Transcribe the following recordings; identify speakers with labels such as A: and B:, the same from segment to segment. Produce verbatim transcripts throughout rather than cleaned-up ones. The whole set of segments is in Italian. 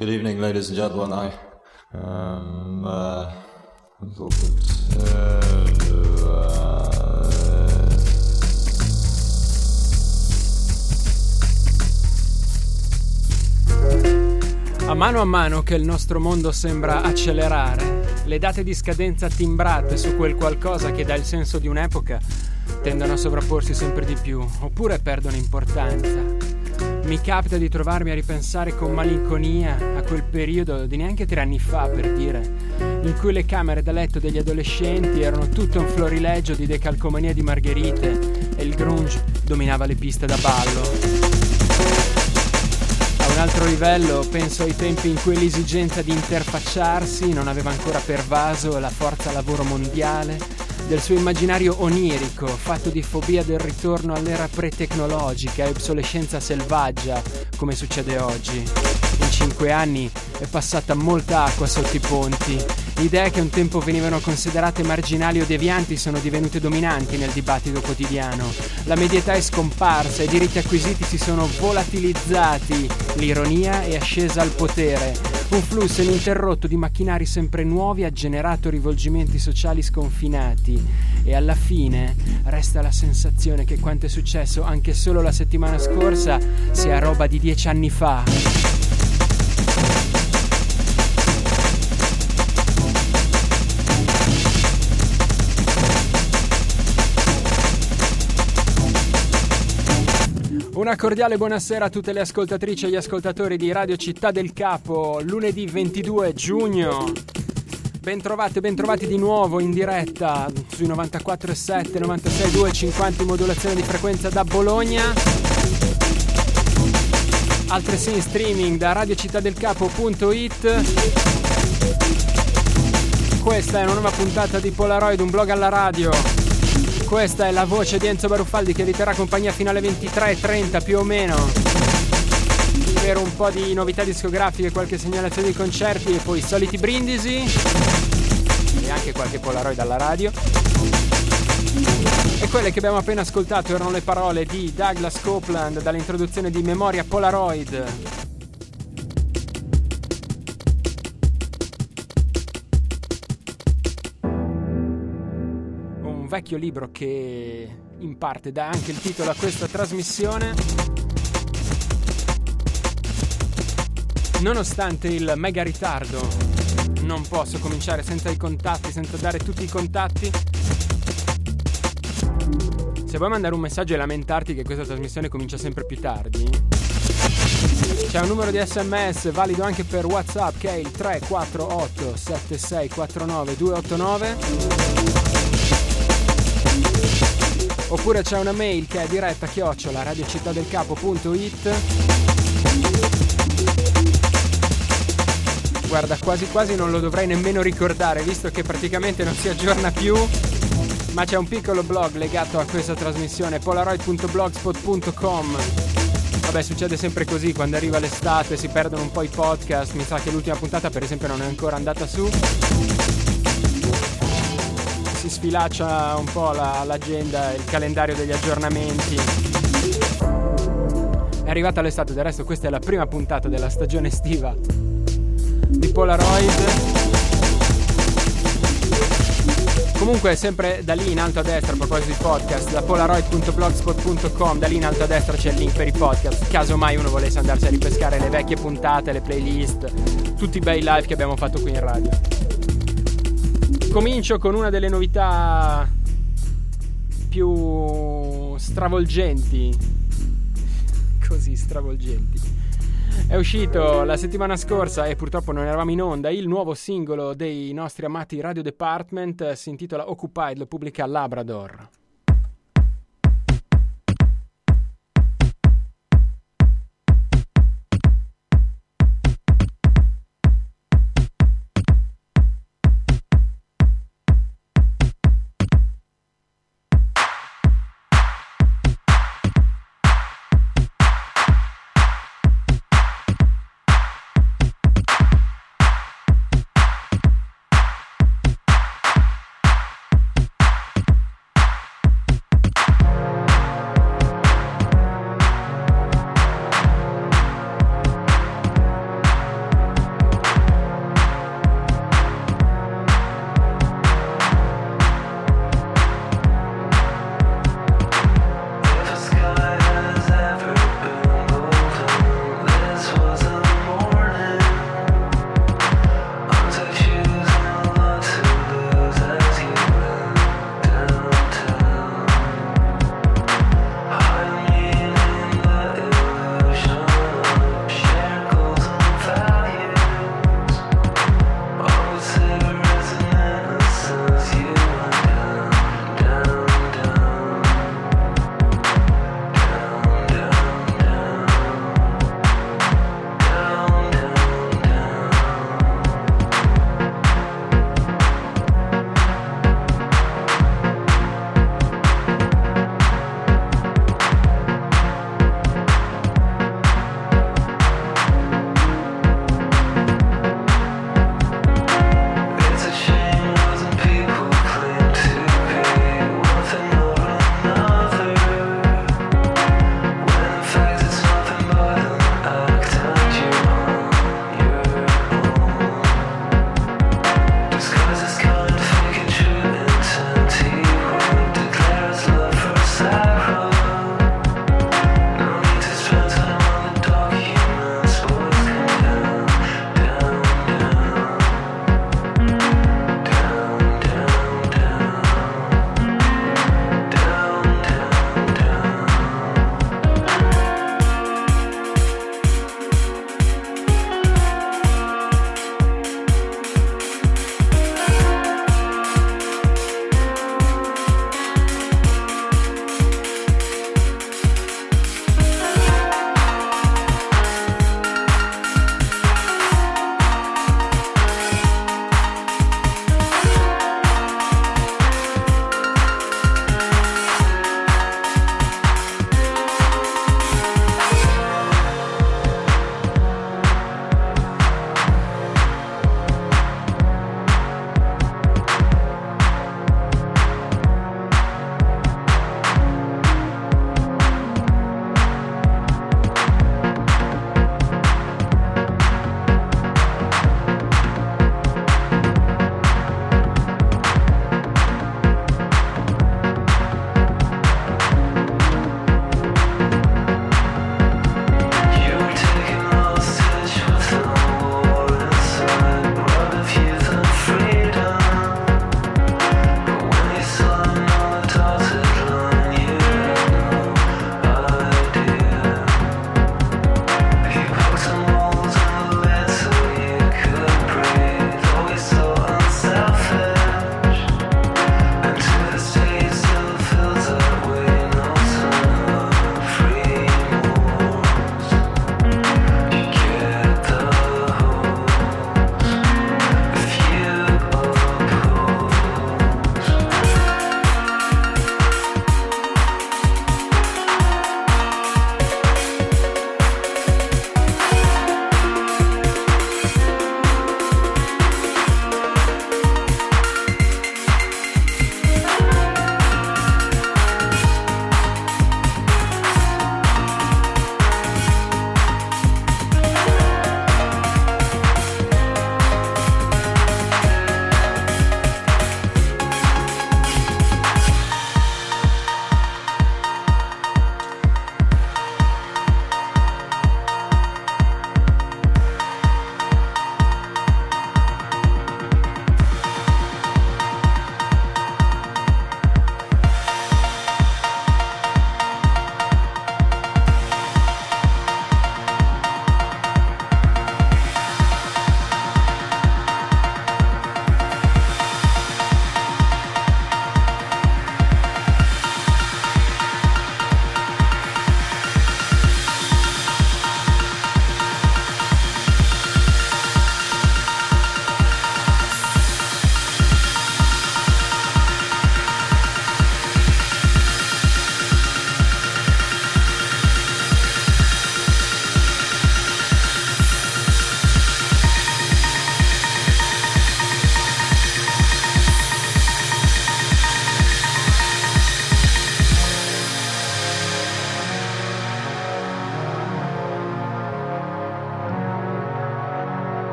A: Good evening, ladies and gentlemen. I um uh, uh,
B: A mano a mano che il nostro mondo sembra accelerare, le date di scadenza timbrate su quel qualcosa che dà il senso di un'epoca tendono a sovrapporsi sempre di più, oppure perdono importanza. Mi capita di trovarmi a ripensare con malinconia a quel periodo di neanche tre anni fa, per dire, in cui le camere da letto degli adolescenti erano tutto un florilegio di decalcomania di margherite e il grunge dominava le piste da ballo. A un altro livello penso ai tempi in cui l'esigenza di interfacciarsi non aveva ancora pervaso la forza lavoro mondiale del suo immaginario onirico, fatto di fobia del ritorno all'era pre-tecnologica e obsolescenza selvaggia, come succede oggi. In cinque anni è passata molta acqua sotto i ponti. Idee che un tempo venivano considerate marginali o devianti sono divenute dominanti nel dibattito quotidiano. La medietà è scomparsa, i diritti acquisiti si sono volatilizzati, l'ironia è ascesa al potere. Un flusso ininterrotto di macchinari sempre nuovi ha generato rivolgimenti sociali sconfinati e alla fine resta la sensazione che quanto è successo anche solo la settimana scorsa sia roba di dieci anni fa. Una cordiale buonasera a tutte le ascoltatrici e gli ascoltatori di Radio Città del Capo, lunedì ventidue giugno. Bentrovate, bentrovati di nuovo in diretta sui novantaquattro virgola sette, novantasei virgola due, cinquanta in modulazione di frequenza da Bologna. Altresì in streaming da radiocittadelcapo punto it. Questa è una nuova puntata di Polaroid, un blog alla radio. Questa è la voce di Enzo Baruffaldi che vi terrà compagnia fino alle ventitré e trenta più o meno per un po' di novità discografiche, qualche segnalazione di concerti e poi i soliti brindisi e anche qualche Polaroid alla radio. E quelle che abbiamo appena ascoltato erano le parole di Douglas Copeland dall'introduzione di Memoria Polaroid. Vecchio libro che in parte dà anche il titolo a questa trasmissione. Nonostante il mega ritardo, non posso cominciare senza i contatti, senza dare tutti i contatti. Se vuoi mandare un messaggio e lamentarti che questa trasmissione comincia sempre più tardi, c'è un numero di sms valido anche per WhatsApp che è il tre quattro otto sette sei quattro nove due otto nove. Oppure c'è una mail che è diretta chiocciola radiocittadelcapo punto it. Guarda, quasi quasi non lo dovrei nemmeno ricordare, visto che praticamente non si aggiorna più, ma c'è un piccolo blog legato a questa trasmissione, polaroid punto blogspot punto com. Vabbè, succede sempre così, quando arriva l'estate si perdono un po' i podcast. Mi sa che l'ultima puntata per esempio non è ancora andata su, si sfilaccia un po' la, l'agenda, il calendario degli aggiornamenti. È arrivata l'estate, del resto questa è la prima puntata della stagione estiva di Polaroid. Comunque sempre da lì in alto a destra, a proposito di podcast, da polaroid punto blogspot punto com, da lì in alto a destra c'è il link per i podcast, caso mai uno volesse andarsi a ripescare le vecchie puntate, le playlist, tutti i bei live che abbiamo fatto qui in radio. Comincio con una delle novità più stravolgenti, così stravolgenti. È uscito la settimana scorsa e purtroppo non eravamo in onda il nuovo singolo dei nostri amati Radio Department, si intitola Occupied, lo pubblica Labrador.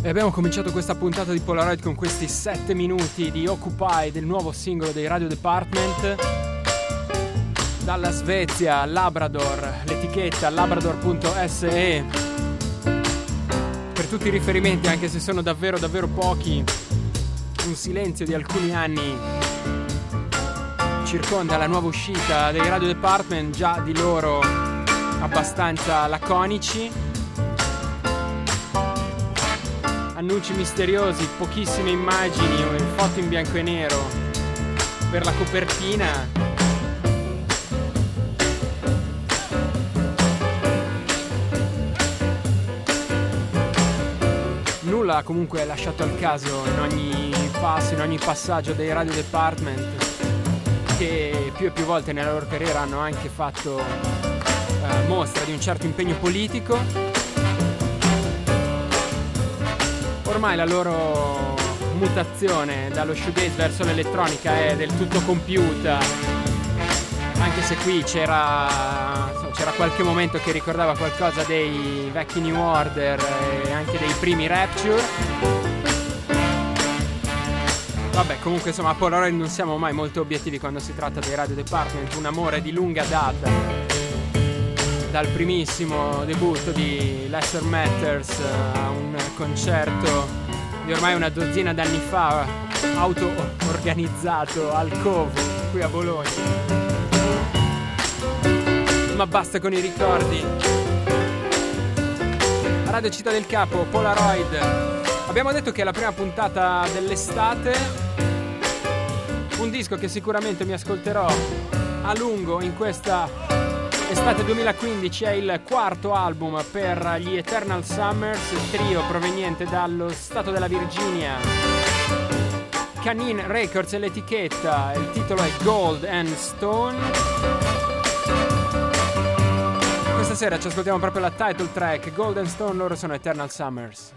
B: E abbiamo cominciato questa puntata di Polaroid con questi sette minuti di Occupy, del nuovo singolo dei Radio Department. Dalla Svezia, Labrador, l'etichetta labrador punto esse e. Per tutti i riferimenti, anche se sono davvero davvero pochi, un silenzio di alcuni anni circonda la nuova uscita dei Radio Department, già di loro abbastanza laconici. Annunci misteriosi, pochissime immagini, foto in bianco e nero per la copertina. Nulla comunque è lasciato al caso in ogni passo, in ogni passaggio dei Radio Department, che più e più volte nella loro carriera hanno anche fatto eh, mostra di un certo impegno politico. Ormai la loro mutazione dallo shoegaze verso l'elettronica è del tutto compiuta, anche se qui c'era, c'era qualche momento che ricordava qualcosa dei vecchi New Order e anche dei primi Rapture. Vabbè, comunque insomma a Polaroid non siamo mai molto obiettivi quando si tratta dei Radio Department, un amore di lunga data, dal primissimo debutto di Lesser Matters a un concerto di ormai una dozzina d'anni fa, auto-organizzato al Covo qui a Bologna. Ma basta con i ricordi. Radio Città del Capo, Polaroid. Abbiamo detto che è la prima puntata dell'estate, un disco che sicuramente mi ascolterò a lungo in questa estate duemilaquindici. È il quarto album per gli Eternal Summers, trio proveniente dallo stato della Virginia. Canine Records è l'etichetta, il titolo è Gold and Stone. Questa sera ci ascoltiamo proprio la title track, Gold and Stone, loro sono Eternal Summers.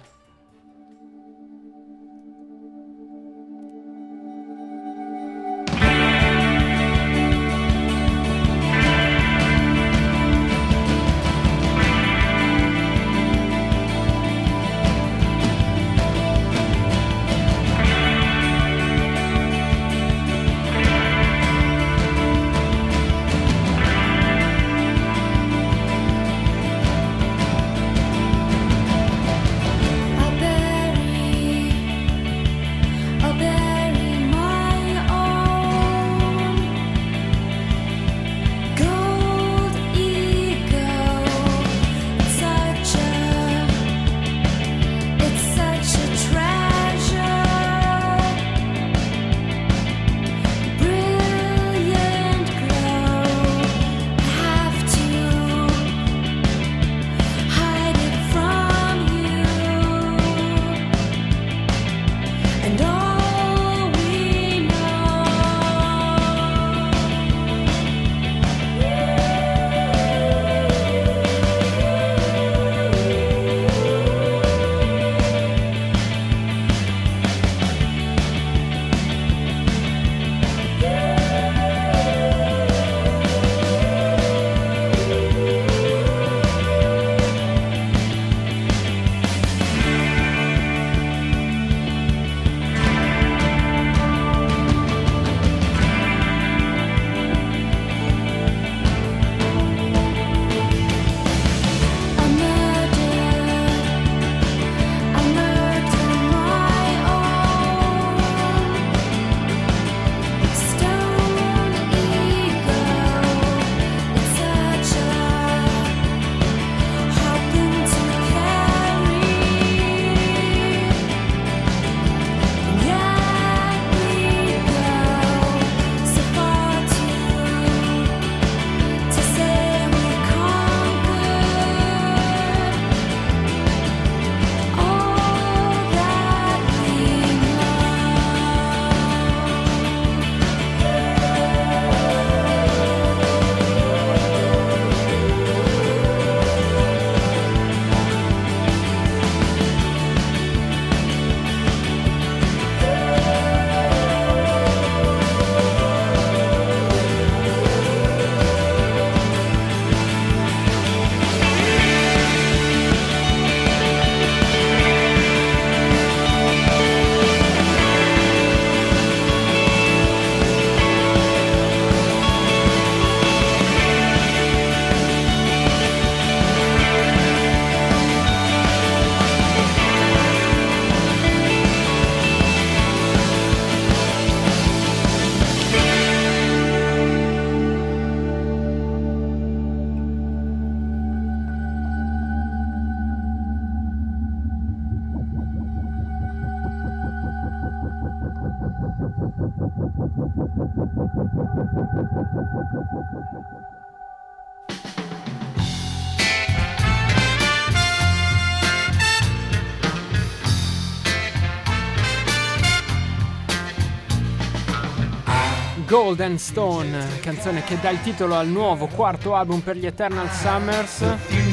B: Golden Stone, canzone che dà il titolo al nuovo quarto album per gli Eternal Summers.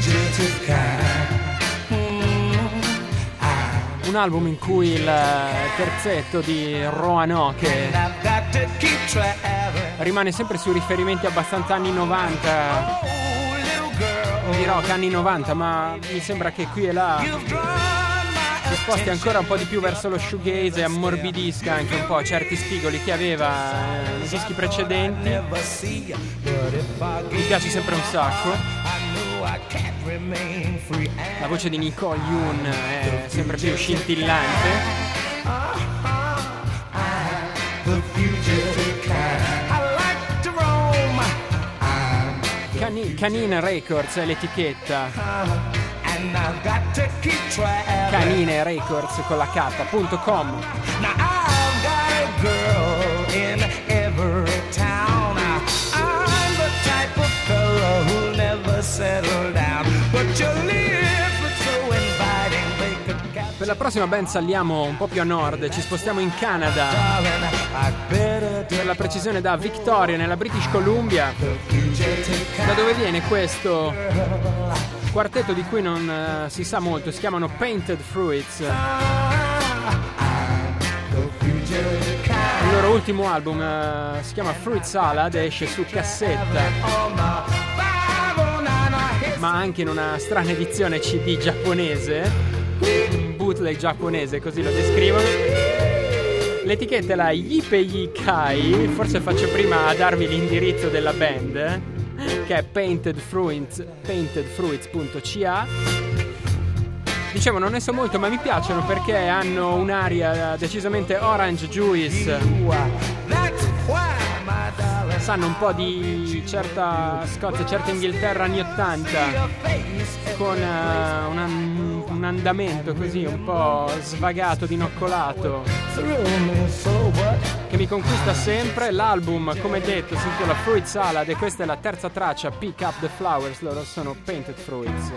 B: Un album in cui il terzetto di Roanoke rimane sempre su riferimenti abbastanza anni novanta, di rock anni novanta, ma mi sembra che qui e là si sposti ancora un po' di più verso lo shoegaze e ammorbidisca anche un po' certi spigoli che aveva eh, nei dischi precedenti. Mi piace sempre un sacco. La voce di Nicole Yoon è sempre più scintillante. Cani- Canine Records è l'etichetta. Canine Records con la K punto com. Now I've got a girl in every town. I'm the type of fellow who'll never settle down. But your lips look so inviting they could capture. Per la prossima band saliamo un po' più a nord, ci spostiamo in Canada. Per la precisione da Victoria nella British Columbia, da dove viene questo quartetto di cui non uh, si sa molto. Si chiamano Painted Fruits. Il loro ultimo album uh, si chiama Fruit Salad, esce su cassetta, ma anche in una strana edizione C D giapponese, un bootleg giapponese, così lo descrivono. L'etichetta è la Yippee Kai. Forse faccio prima a darvi l'indirizzo della band, eh? che è painted fruits painted fruits punto c a. Dicevo, non ne so molto, ma mi piacciono perché hanno un'aria decisamente orange juice, sanno un po' di certa Scozia, certa Inghilterra anni ottanta, con uh, un, un andamento così un po' svagato, dinoccolato, che mi conquista sempre. L'album, come detto, si intitola Fruit Salad e questa è la terza traccia, Pick Up the Flowers. Loro sono Painted Fruits.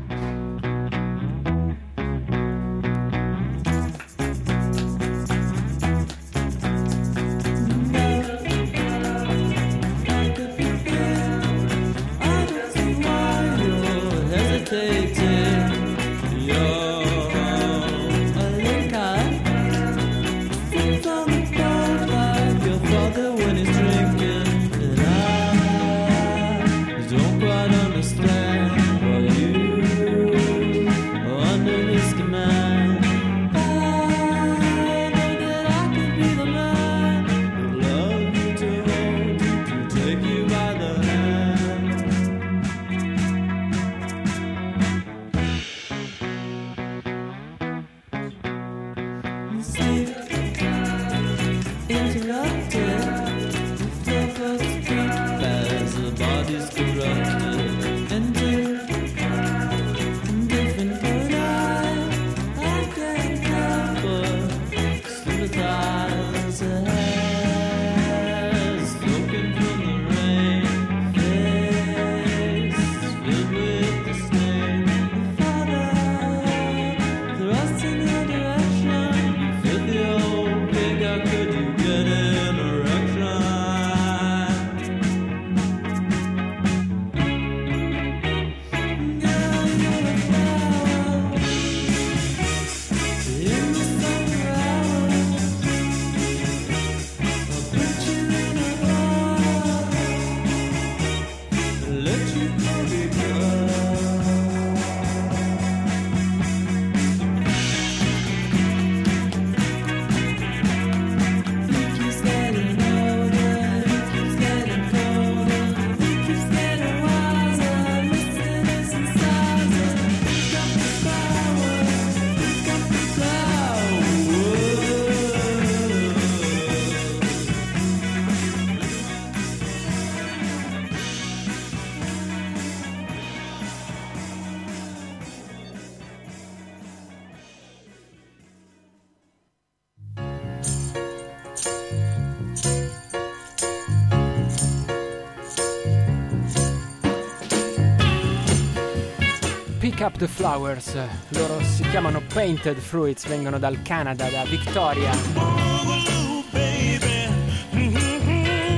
B: Pick Up the Flowers, loro si chiamano Painted Fruits, vengono dal Canada, da Victoria.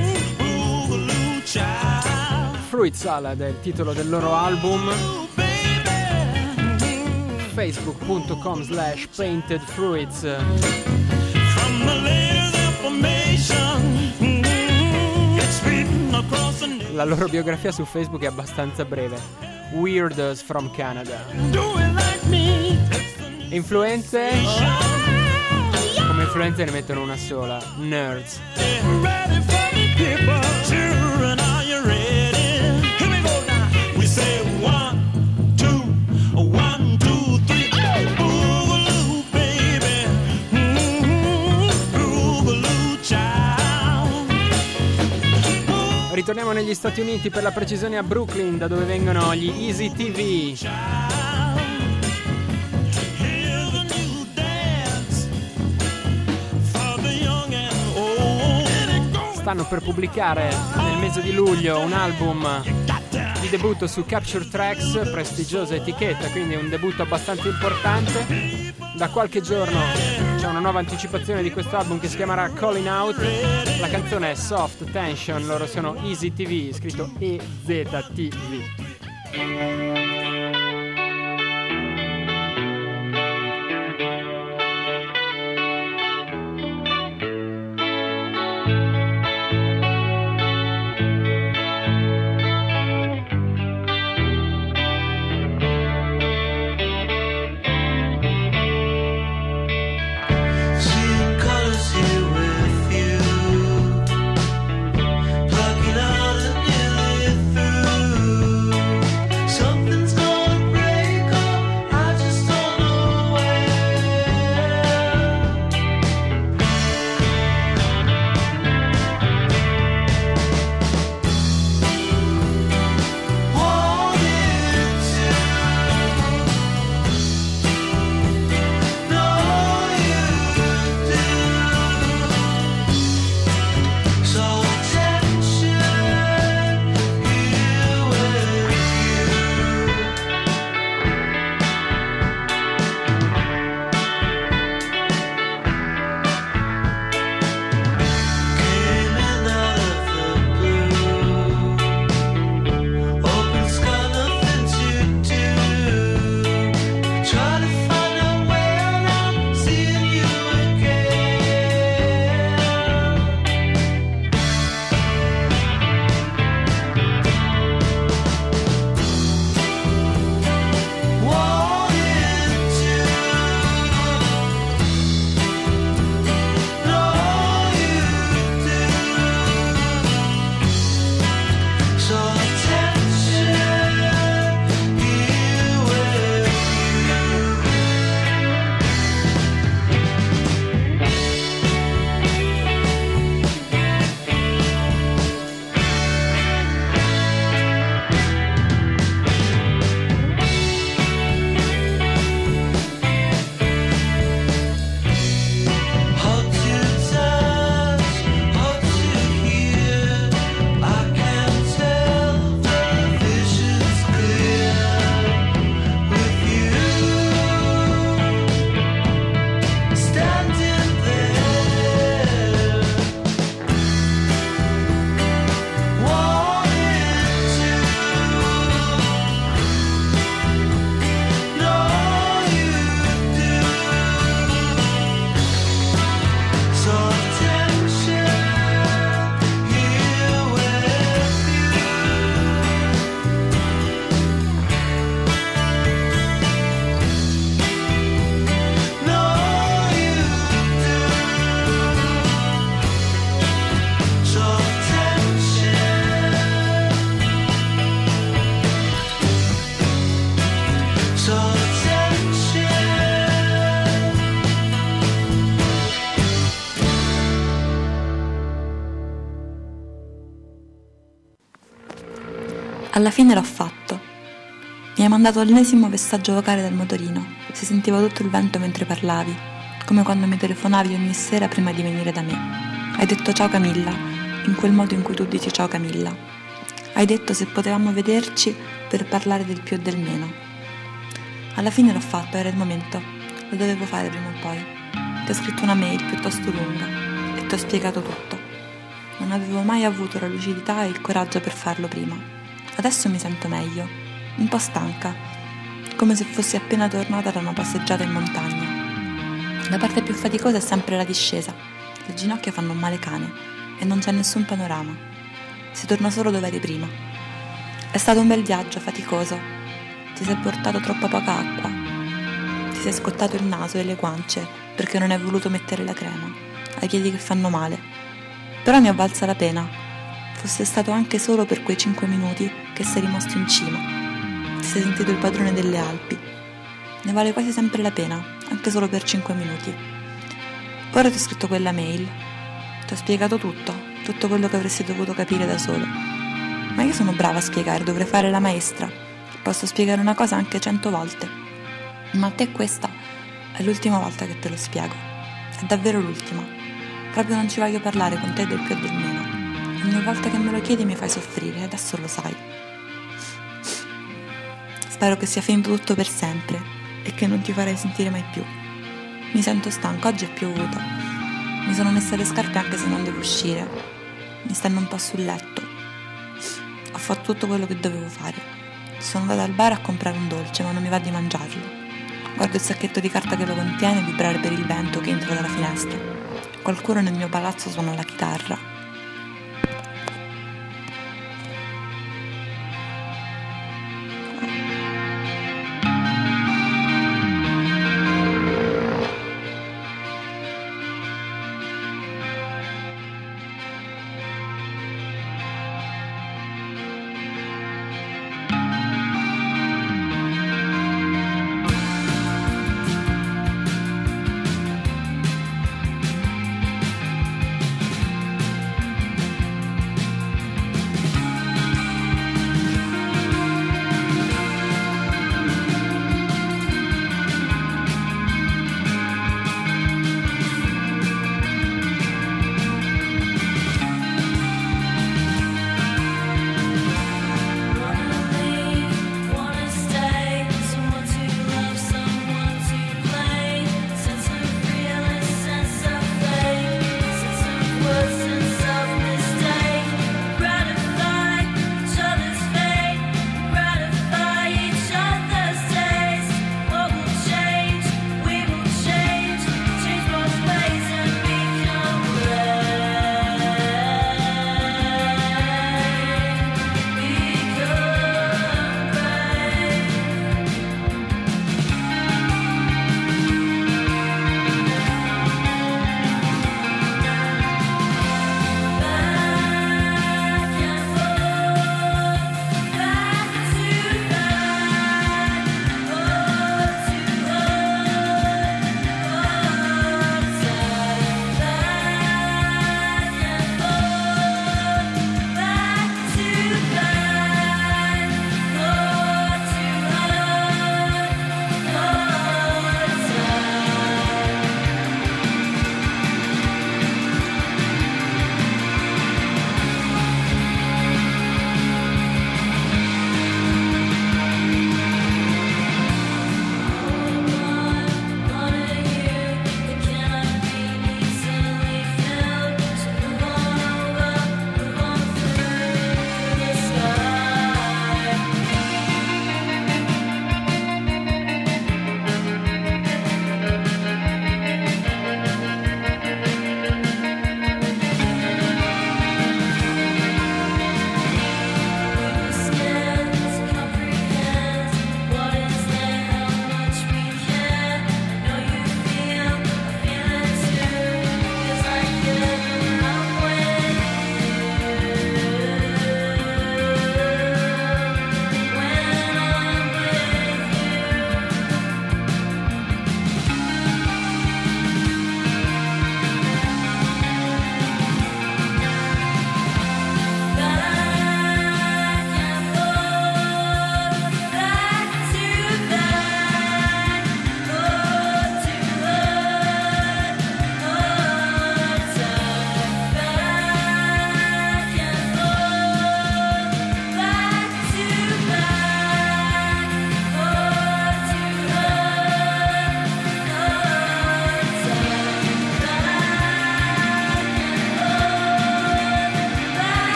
B: Fruit Salad è il titolo del loro album. Facebook.com slash Painted Fruits. La loro biografia su Facebook è abbastanza breve. Weirdos from Canada. Influenze? Come influenze ne mettono una sola. Nerds. Ritorniamo negli Stati Uniti, per la precisione a Brooklyn, da dove vengono gli Easy T V. Stanno per pubblicare nel mese di luglio un album di debutto su Capture Tracks, prestigiosa etichetta, quindi un debutto abbastanza importante. Da qualche giorno c'è una nuova anticipazione di questo album che si chiamerà Calling Out. La canzone è Soft Tension, loro sono Easy T V, scritto E Z T V.
C: Alla fine l'ho fatto. Mi hai mandato l'ennesimo messaggio vocale dal motorino. Si sentiva tutto il vento mentre parlavi, come quando mi telefonavi ogni sera prima di venire da me. Hai detto ciao Camilla, in quel modo in cui tu dici ciao Camilla. Hai detto se potevamo vederci per parlare del più e del meno. Alla fine l'ho fatto, era il momento. Lo dovevo fare prima o poi. Ti ho scritto una mail piuttosto lunga e ti ho spiegato tutto. Non avevo mai avuto la lucidità e il coraggio per farlo prima. Adesso mi sento meglio, un po' stanca, come se fossi appena tornata da una passeggiata in montagna. La parte più faticosa è sempre la discesa. Le ginocchia fanno un male cane e non c'è nessun panorama. Si torna solo dove eri prima. È stato un bel viaggio, faticoso. Ti sei portato troppa poca acqua. Ti sei scottato il naso e le guance perché non hai voluto mettere la crema. Hai i piedi che fanno male. Però ne è valsa la pena. Fosse stato anche solo per quei cinque minuti che sei rimasto in cima. Ti sei sentito il padrone delle Alpi. Ne vale quasi sempre la pena, anche solo per cinque minuti. Ora ti ho scritto quella mail. Ti ho spiegato tutto, tutto quello che avresti dovuto capire da solo. Ma io sono brava a spiegare, dovrei fare la maestra. Posso spiegare una cosa anche cento volte. Ma a te questa è l'ultima volta che te lo spiego. È davvero l'ultima. Proprio non ci voglio parlare con te del più e del meno. Ogni volta che me lo chiedi mi fai soffrire, adesso lo sai. Spero che sia finito tutto per sempre e che non ti farai sentire mai più. Mi sento stanca, oggi è piovuto. Mi sono messa le scarpe anche se non devo uscire. Mi stanno un po' sul letto. Ho fatto tutto quello che dovevo fare. Sono andata al bar a comprare un dolce, ma non mi va di mangiarlo. Guardo il sacchetto di carta che lo contiene vibrare per il vento che entra dalla finestra. Qualcuno nel mio palazzo suona la chitarra.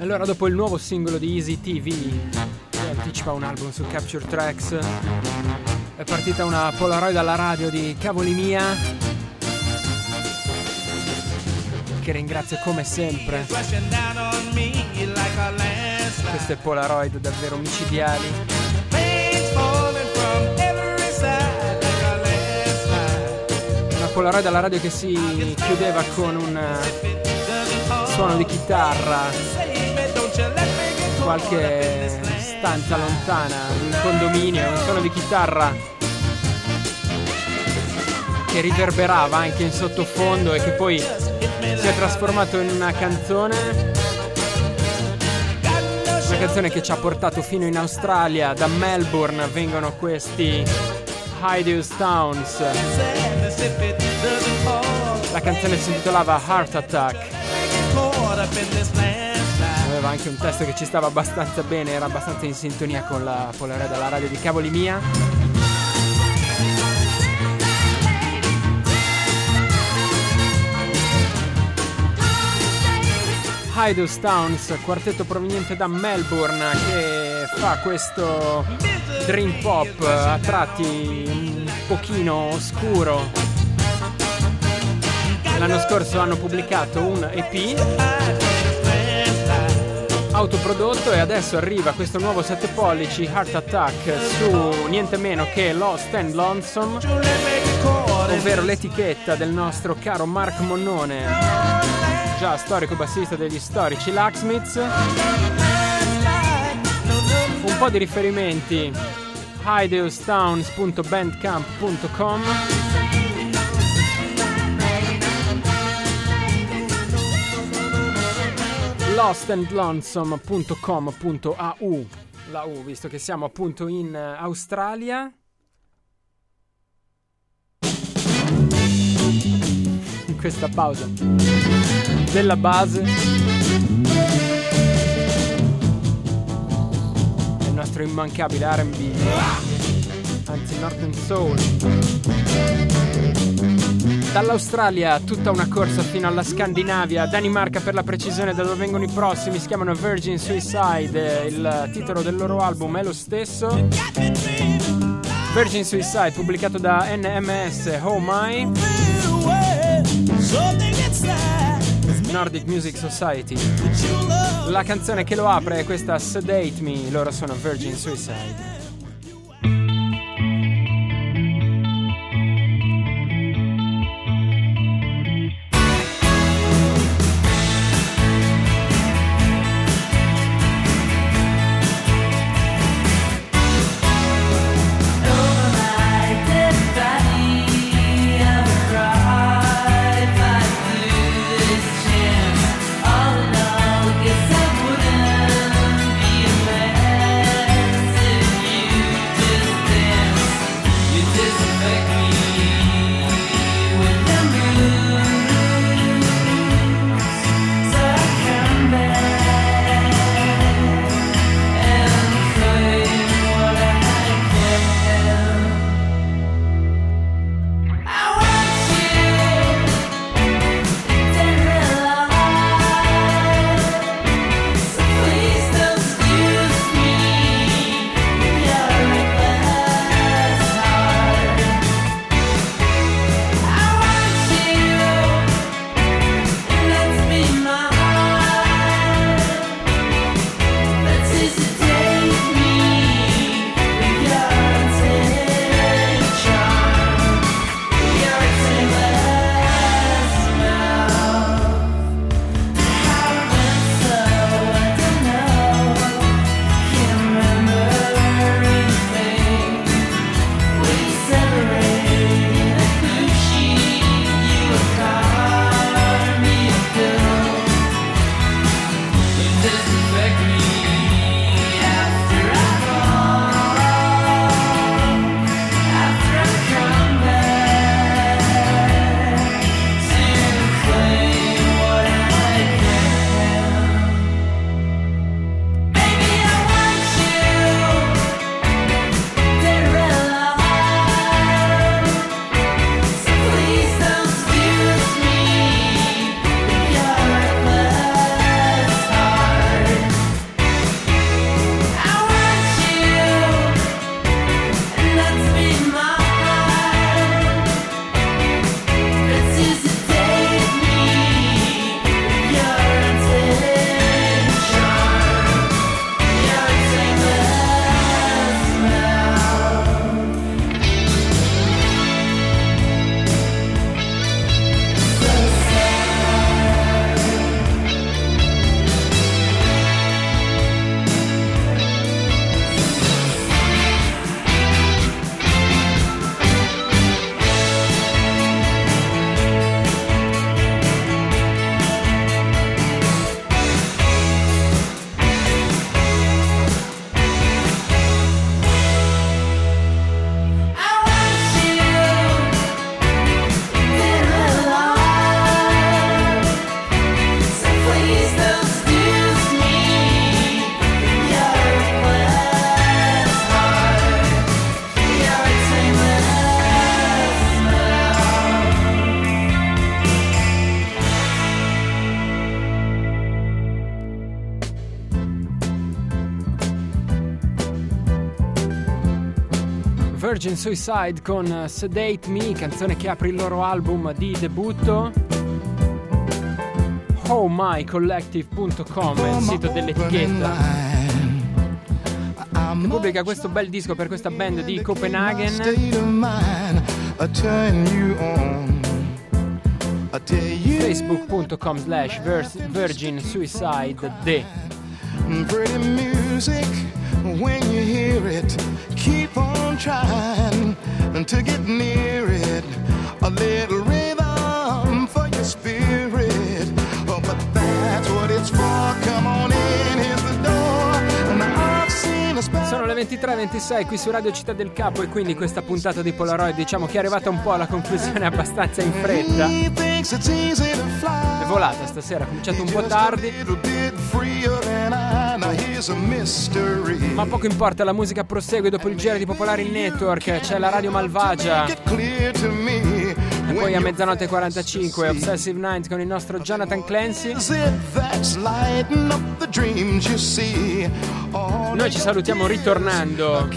B: Allora, dopo il nuovo singolo di Easy T V, che anticipa un album su Capture Tracks, è partita una Polaroid alla radio di Cavoli Mia, che ringrazio come sempre. Queste Polaroid davvero micidiali. Una Polaroid alla radio che si chiudeva con un suono di chitarra, qualche stanza lontana, un condominio, un suono di chitarra che riverberava anche in sottofondo e che poi si è trasformato in una canzone, una canzone che ci ha portato fino in Australia. Da Melbourne vengono questi Hideous Towns. La canzone si intitolava Heart Attack. Aveva anche un testo che ci stava abbastanza bene, era abbastanza in sintonia con la Polaroid della radio di Cavoli Mia. Hideous Towns, quartetto proveniente da Melbourne, che fa questo dream pop a tratti un pochino oscuro. L'anno scorso hanno pubblicato un E P autoprodotto e adesso arriva questo nuovo sette pollici, Heart Attack, su niente meno che Lost and Lonesome, ovvero l'etichetta del nostro caro Mark Monnone, già storico bassista degli storici Locksmiths. Un po' di riferimenti: hideous towns punto bandcamp punto com, lost and lonesome punto com punto a u, la U, visto che siamo appunto in Australia. In questa pausa della base è il nostro immancabile R and B, anzi Northern Soul. Dall'Australia tutta una corsa fino alla Scandinavia, Danimarca per la precisione, da dove vengono i prossimi. Si chiamano Virgin Suicide, il titolo del loro album è lo stesso, Virgin Suicide, pubblicato da N M S Oh My, Nordic Music Society. La canzone che lo apre è questa Sedate Me, loro sono Virgin Suicide.
D: Guess I wouldn't be a mess if
B: Virgin Suicide con Sedate Me, canzone che apre il loro album di debutto. oh my collective punto com è il sito dell'etichetta che pubblica questo bel disco per questa band di Copenaghen. facebook punto com slash Virgin Suicide D.
D: Pretty music, when you hear it, keep on trying to get near it. A little rhythm for your spirit. Oh, but that's what it's for. Come on in, here's the door. And I've seen a spell.
B: Sono le ventitré e ventisei qui su Radio Città del Capo e quindi questa puntata di Polaroid diciamo che è arrivata un po' alla conclusione abbastanza in fretta. È volata stasera, ha cominciato un po' tardi. Ma poco importa, la musica prosegue dopo il giro di Popolari Network, c'è la Radio Malvagia. E poi a mezzanotte e quarantacinque Obsessive Night con il nostro Jonathan Clancy. Noi ci salutiamo ritornando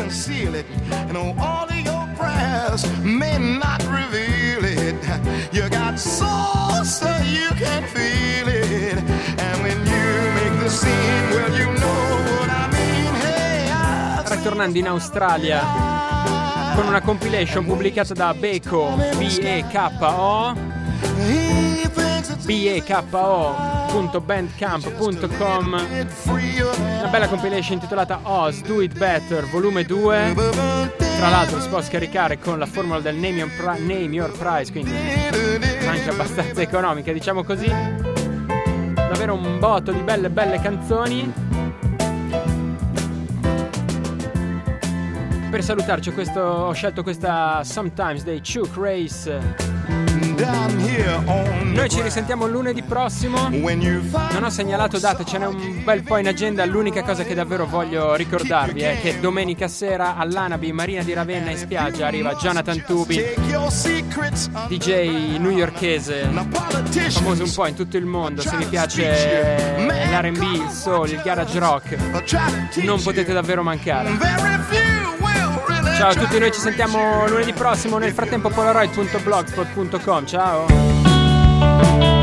B: ritornando in Australia con una compilation pubblicata da Beko, B E K O B E K O punto bandcamp punto com, una bella compilation intitolata Oz Do It Better volume due. Tra l'altro si può scaricare con la formula del Name Your, Pri- Name Your Price, quindi anche abbastanza economica, diciamo così. Davvero un botto di belle belle canzoni. Per salutarci questo, ho scelto questa Sometimes dei Chuck Race. Noi ci risentiamo lunedì prossimo. Non ho segnalato date, ce n'è un bel po' in agenda. L'unica cosa che davvero voglio ricordarvi è che domenica sera all'Anabi Marina di Ravenna in spiaggia arriva Jonathan Tubi, D J newyorkese, famoso un po' in tutto il mondo. Se vi piace l'R and B, il soul, il garage rock, non potete davvero mancare. Ciao a tutti, noi ci sentiamo lunedì prossimo. Nel frattempo Polaroid punto blogspot punto com. Ciao.